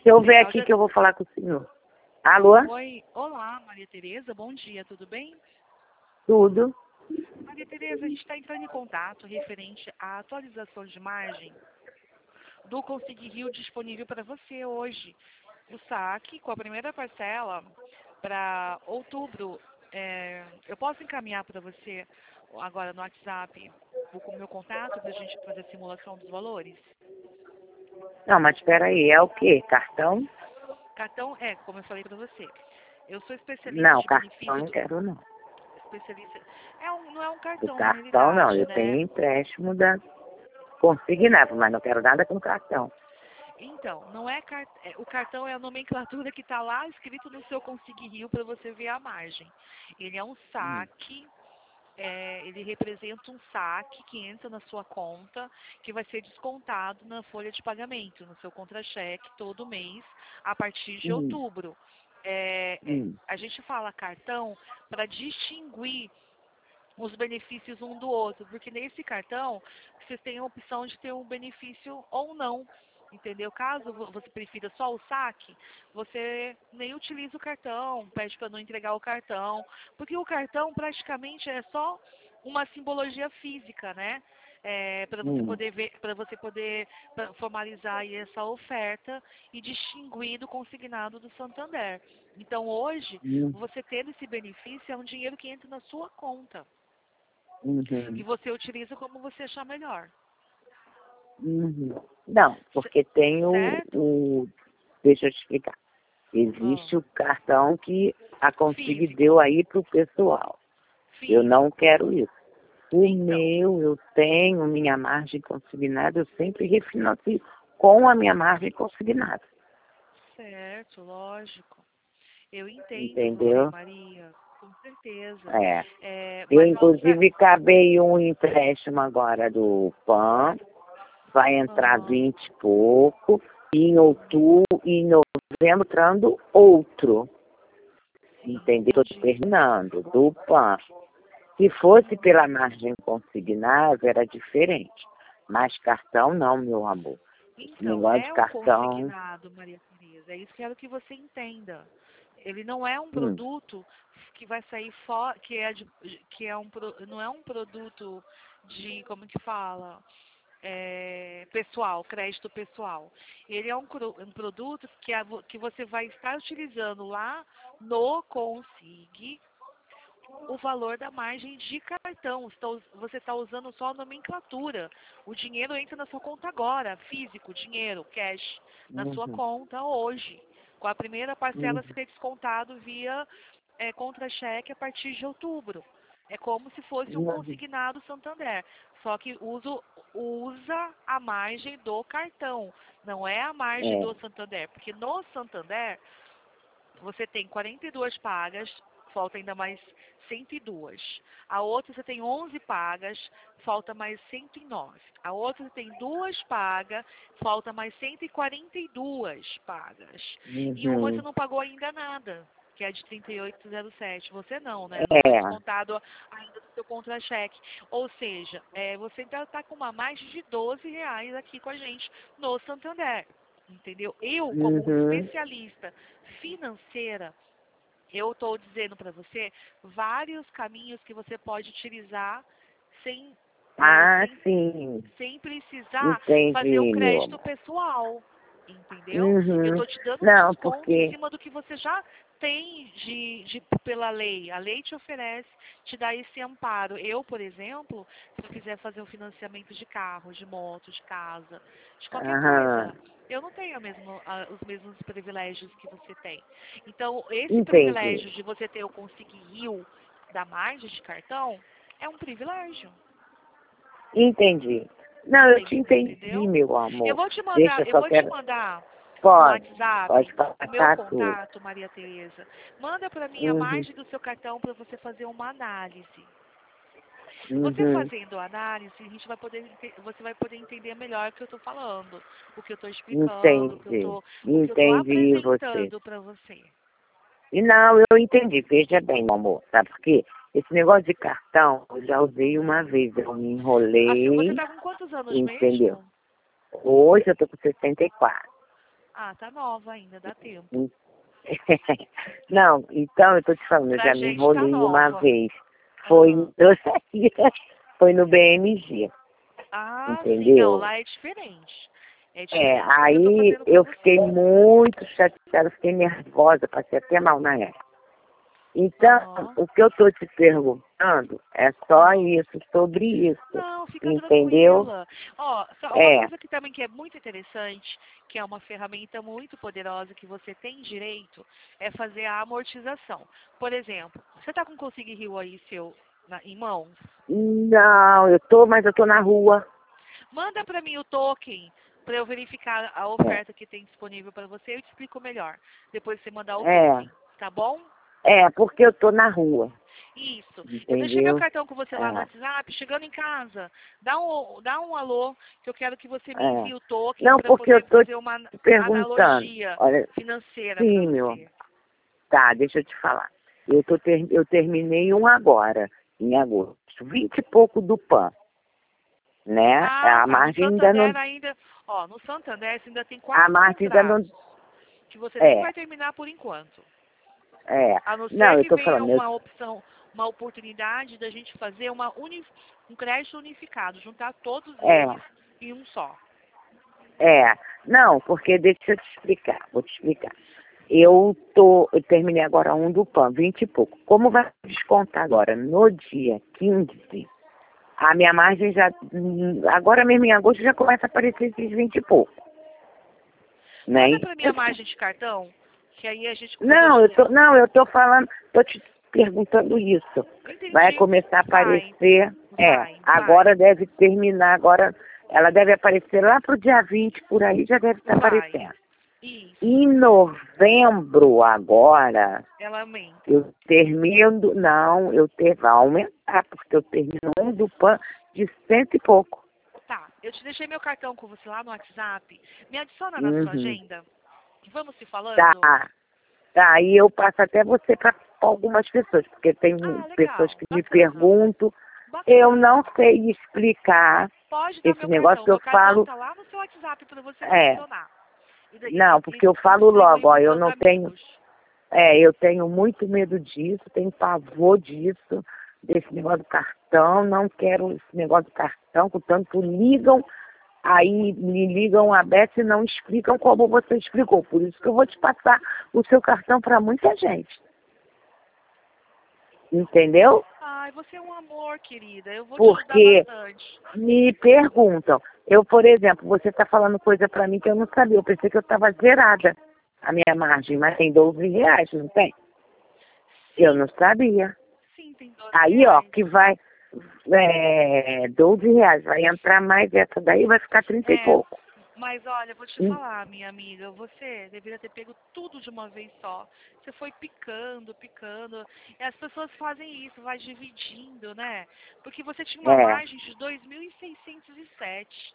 Se eu ver aqui que eu vou falar com o senhor. Alô? Oi, olá, Maria Tereza, bom dia, tudo bem? Tudo? Maria Tereza, a gente está entrando em contato referente à atualização de margem do Consig Rio disponível para você hoje. O saque com a primeira parcela para outubro, eu posso encaminhar para você agora no WhatsApp com o meu contato para a gente fazer a simulação dos valores? Não, mas espera aí, é o quê? Cartão? Cartão, como eu falei para você, eu sou especialista Não, de cartão benefício não quero não. especialista. Não é um O cartão na cartão não, realidade, eu né? tenho empréstimo da consignável, mas não quero nada com cartão. Então, não é, o cartão é a nomenclatura que está lá escrito no seu Consig Rio para você ver a margem. Ele é um saque, ele representa um saque que entra na sua conta, que vai ser descontado na folha de pagamento, no seu contra-cheque todo mês, a partir de outubro. A gente fala cartão para distinguir os benefícios um do outro, porque nesse cartão vocês têm a opção de ter um benefício ou não, entendeu? Caso você prefira só o saque, você nem utiliza o cartão, pede para não entregar o cartão, porque o cartão praticamente é só uma simbologia física, né? Para você poder ver, para você poder formalizar aí essa oferta e distinguir do consignado do Santander. Então hoje, você tendo esse benefício é um dinheiro que entra na sua conta. E você utiliza como você achar melhor. Não, porque tem o... Deixa eu te explicar. Existe o cartão que a Consig deu aí pro pessoal. Eu não quero isso. O meu, eu tenho minha margem consignada, eu sempre refinancio com a minha margem consignada. Certo, lógico. Eu entendo. Entendeu? Você, Maria, com certeza. Eu, inclusive, acabei um empréstimo agora do PAN, vai entrar 20 e pouco, e em outubro, e em novembro entrando outro. Entendeu? Estou terminando, do PAN. Se fosse pela margem consignável, era diferente. Mas cartão não, meu amor. Então, negócio de cartão. Consignado, Maria Tereza. É isso que eu quero que você entenda. Ele não é um produto que vai sair fora, não é um produto de, como que fala, pessoal, crédito pessoal. Ele é um produto que você vai estar utilizando lá no Consig o valor da margem de cartão. Você está usando só a nomenclatura. O dinheiro entra na sua conta agora, físico, dinheiro, cash, na sua conta hoje. Com a primeira parcela ser descontado via contra-cheque a partir de outubro. É como se fosse um consignado Santander. Só que usa a margem do cartão, não é a margem do Santander. Porque no Santander, você tem 42 pagas, falta ainda mais 102. A outra você tem 11 pagas, falta mais 109. A outra você tem 2 pagas, falta mais 142 pagas. E uma você não pagou ainda nada, que é de 38,07. Você não, né? Não foi descontado ainda do seu contra-cheque. Ou seja, você ainda está com uma margem de R$12 aqui com a gente no Santander. Entendeu? Eu, como especialista financeira, eu estou dizendo para você vários caminhos que você pode utilizar sem precisar fazer o crédito pessoal. Entendeu? Eu estou te dando um desconto em cima do que você já tem pela lei. A lei te oferece, te dá esse amparo. Eu, por exemplo, se eu quiser fazer um financiamento de carro, de moto, de casa, de qualquer coisa, eu não tenho os mesmos privilégios que você tem. Então, esse privilégio de você ter o Consig Rio da margem de cartão é um privilégio. Entendi. Não, eu te entendi, entendeu? meu amor. Eu vou te mandar, te mandar no WhatsApp o meu contato, Maria Tereza. Manda para mim a margem do seu cartão para você fazer uma análise. Você fazendo a análise, você vai poder entender melhor o que eu estou falando, o que eu estou explicando, o que eu estou apresentando para você. E não, eu entendi. Veja bem, meu amor, sabe por quê? Esse negócio de cartão, eu já usei uma vez, eu me enrolei. Você está com quantos anos entendeu? mesmo? Hoje eu tô com 64. Ah, tá nova ainda, dá tempo. Não, então eu tô te falando, eu Pra já me gente tá enrolei uma nova. vez. Foi, Aham. foi no BMG, Ah, sim, não, entendeu? lá é diferente. É É, diferente do que eu tô aí fazendo pra eu fiquei você. muito chateada, fiquei nervosa, passei até mal na época. Então, Aham. o que eu tô te perguntando é só Aham. isso, sobre isso, Não, fica entendeu? tranquila. Ó, só uma É, coisa que também que é muito interessante, que é uma ferramenta muito poderosa que você tem direito, é fazer a amortização. Por exemplo, você tá com o Consigue Rio aí em mãos? não, mas eu tô na rua. Manda para mim o token para eu verificar a É, oferta que tem disponível para você. Eu te explico melhor. Depois você mandar o é, token, tá bom? porque eu tô na rua, Isso. Eu deixei meu entendeu? cartão com você lá no É, WhatsApp. Chegando em casa, dá um alô, que eu quero que você me é. envie o token Não, para porque eu poder tô fazer te uma perguntando. analogia Olha, financeira para sim, meu. você. Tá, deixa eu te falar. Eu terminei um agora, em agosto. 20 e pouco do PAN, né? Ah, A tá. No margem ainda não. Santander ainda, ó, no Santander você ainda tem A 4 margem ainda não. contratos que você nem É, vai terminar por enquanto. é. A não Não, ser eu que tô venha falando. uma opção, uma oportunidade da gente fazer um crédito unificado, juntar todos É, eles em um só. é. Não, porque deixa eu te explicar. Vou te explicar. Eu terminei agora um do PAN, 20 e pouco. Como vai descontar agora? No dia 15, a minha margem já. Agora mesmo em agosto já começa a aparecer esses 20 e pouco. Né? Manda para mim a margem de cartão, que aí a gente eu Não, te, eu tô falando, tô te perguntando isso. Vai entendi. começar a Vai, aparecer, vai, agora deve terminar, agora ela deve aparecer lá pro dia 20 por aí já deve estar vai. aparecendo. Isso. Em novembro agora, Ela aumenta. eu termino, não, vai aumentar, porque eu termino um do PAN de 100 e pouco. Tá, eu te deixei meu cartão com você lá no WhatsApp. Me adiciona na sua Uhum. agenda. Vamos se falando? Tá, tá, aí eu passo até você para algumas pessoas, porque tem Ah, pessoas legal. que me Bacana. perguntam. Eu Bacana. não sei explicar Pode dar esse meu negócio cartão. que eu Meu cartão falo. tá lá no seu WhatsApp para você me É, adicionar. não, porque eu E falo distribuir logo, ó, para eu seus não tenho, amigos. eu tenho muito medo disso, tenho pavor disso, desse negócio do cartão, não quero esse negócio do cartão, portanto ligam, aí me ligam a Beth e não explicam como você explicou. Por isso que eu vou te passar o seu cartão para muita gente. Entendeu? Ai, você é um amor, querida. Eu vou te ajudar Porque bastante. me perguntam. Eu, por exemplo, você está falando coisa para mim que eu não sabia. Eu pensei que eu estava zerada a minha margem, mas tem R$ 12, não tem? Eu Sim, não sabia. sim, tem 12 Aí, ó, reais. que vai R$ 12, vai entrar mais essa daí, vai ficar 30 e É, pouco. mas olha, eu vou te Hum, falar, minha amiga, você deveria ter pego tudo de uma vez só. Você foi picando, picando. E as pessoas fazem isso, vai dividindo, né? Porque você tinha uma É. margem de 2.607,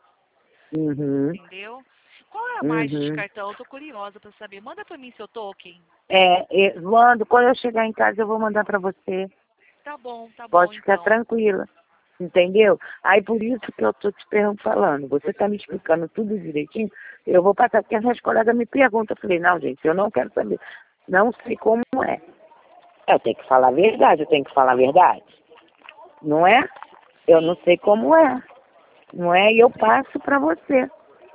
Uhum, entendeu? Qual é a margem de uhum. cartão? Eu tô curiosa pra saber. Manda pra mim seu token. Mando, quando eu chegar em casa eu vou mandar para você. Tá bom Pode ficar então. tranquila. Entendeu? Aí por isso que eu tô te falando. Você tá me explicando tudo direitinho. Eu vou passar, porque as minhas colegas me perguntam. Eu falei, não, gente, eu não quero saber. Não sei como é. Eu tenho que falar a verdade, eu tenho que falar a verdade. Não é? Eu não Sim, sei sim, como é. Não é? E eu sim. passo para você.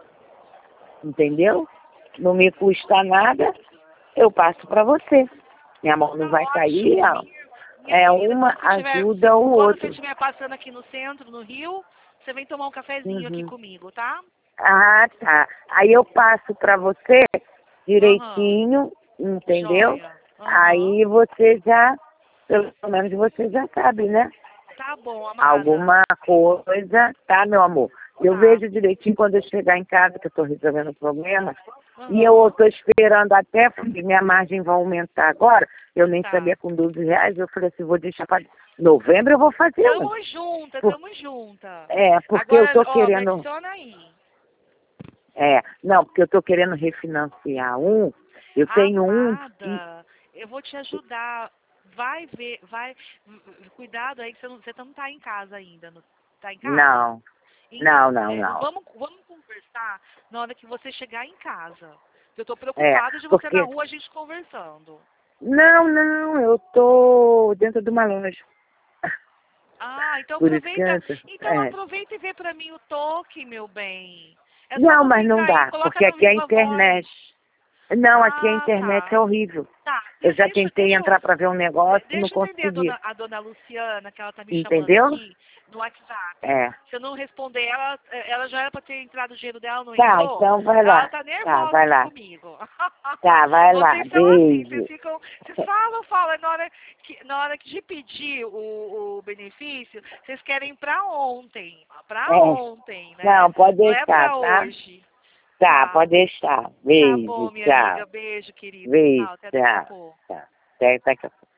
Entendeu? Não me custa nada, eu passo para você. Minha mão não Tá vai cair, ótimo. ó. Minha querida, Uma ajuda o quando você outro. estiver passando aqui no centro, no Rio, você vem tomar um cafezinho aqui Uhum. comigo, tá? Ah, tá. Aí eu passo para você Aham. direitinho, entendeu? Joia. Aham. Aí você já, pelo menos você já sabe, né? Tá bom, amada. Alguma coisa, tá, meu amor? Eu Tá. vejo direitinho quando eu chegar em casa, que eu estou resolvendo o problema. E eu Aham. estou esperando até, porque minha margem vai aumentar agora. Eu nem Tá. sabia com R$ 12. Eu falei assim, vou deixar para novembro, eu vou fazer um. Tamo junta, Por- tamo junta. porque eu Agora, estou ó, me querendo. adiciona aí. Não, porque eu estou querendo refinanciar um. Eu tenho um. Amada, eu vou te ajudar. Vai ver, vai. Cuidado aí que você não tá em casa ainda. Tá em casa? Não, Não, Então, não, não. vamos conversar na hora que você chegar em casa. Eu tô preocupada de você porque... na rua, a gente conversando. Não, não, eu tô dentro de uma loja. Ah, então Por isso que aproveita e vê pra mim o toque, meu bem. É só Não, você mas não entrar aí, dá, coloca porque no aqui é a Viva internet. Voz. Não, aqui a Ah, internet tá. é horrível. Tá, Eu já tentei entrar para ver um negócio e não deixa eu atender consegui. a dona Luciana, que ela tá me chamando Entendeu? aqui, no WhatsApp. É. Se eu não responder ela já era pra ter entrado o dinheiro dela, não Tá, entrou? então vai Ela lá. tá Tá, nervosa vai aqui lá. comigo. Tá, vai lá. Vocês são assim, Beijo. vocês falam, na hora que de pedir o benefício, vocês querem pra ontem. Pra ontem, né? Não, pode Não é deixar, pra tá? hoje. Tá, Tá. pode deixar. Tá Beijo, bom, minha tchau. amiga. Beijo, querida. Beijo, Tchau, até daqui a tchau. pouco. Tá. Até daqui a pouco.